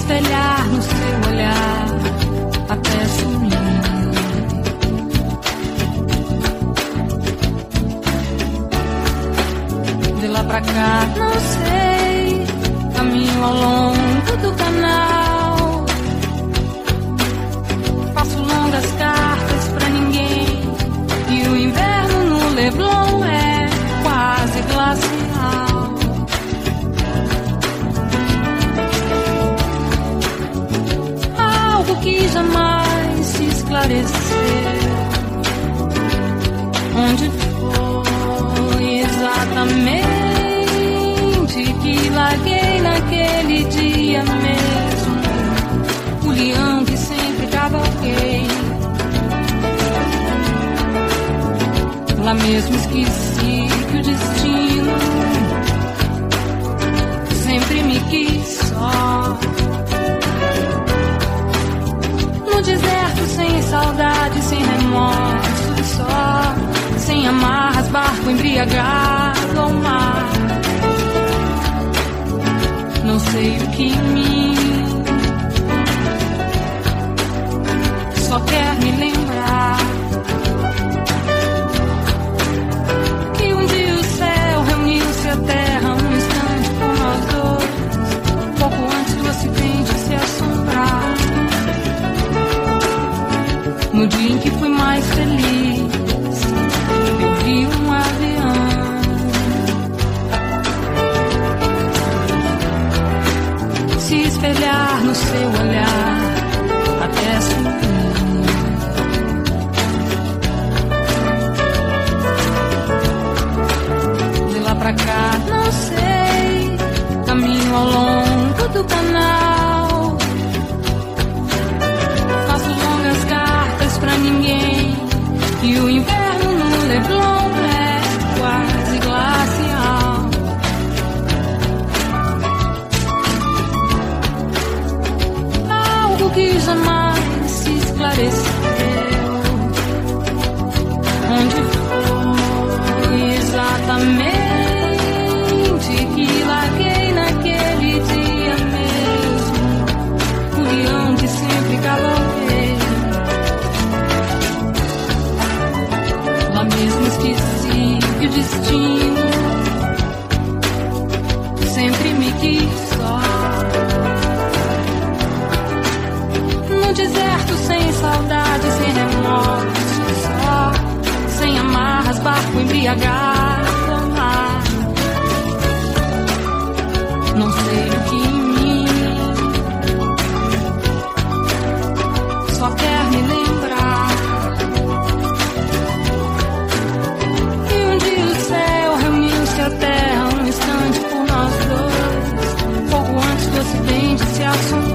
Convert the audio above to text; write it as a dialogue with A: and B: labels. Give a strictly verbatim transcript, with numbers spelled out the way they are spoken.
A: espelhar no seu olhar até sumir. De lá pra cá, não sei, caminho ao longo do canal. Faço longas cartas pra ninguém, e o inverno no Leblon é quase glacial. Algo que jamais se esclareceu. Onde foi exatamente que larguei naquele dia mesmo o leão que sempre cavalguei? Lá mesmo esqueci que o destino sempre me quis só. No deserto, sem saudade, sem remorso, só, sem amarras, barco embriagado ao mar. Não sei o que em mim só quer me lembrar que um dia o céu reuniu-se à terra um instante por nós dois, pouco antes do acidente se assombrar. No dia em que fui mais feliz, eu vi um avião se espelhar no seu olhar até sumir. De lá pra cá, não sei, caminho ao longo do canal. Faço longas cartas pra ninguém, e o inverno no Leblon é quase glacial. Algo que jamais se esclareceu. Onde foi exatamente que larguei naquele dia mesmo o leão que sempre cavalguei? Lá mesmo esqueci que o destino sempre me quis só. No deserto, sem saudade, sem remorso, só, sem amarras, barco embriagado ao mar. Não sei o que em mim só quer me lembrar que um dia o céu reuniu-se à terra um instante por nós dois, pouco antes do acidente se assombrar.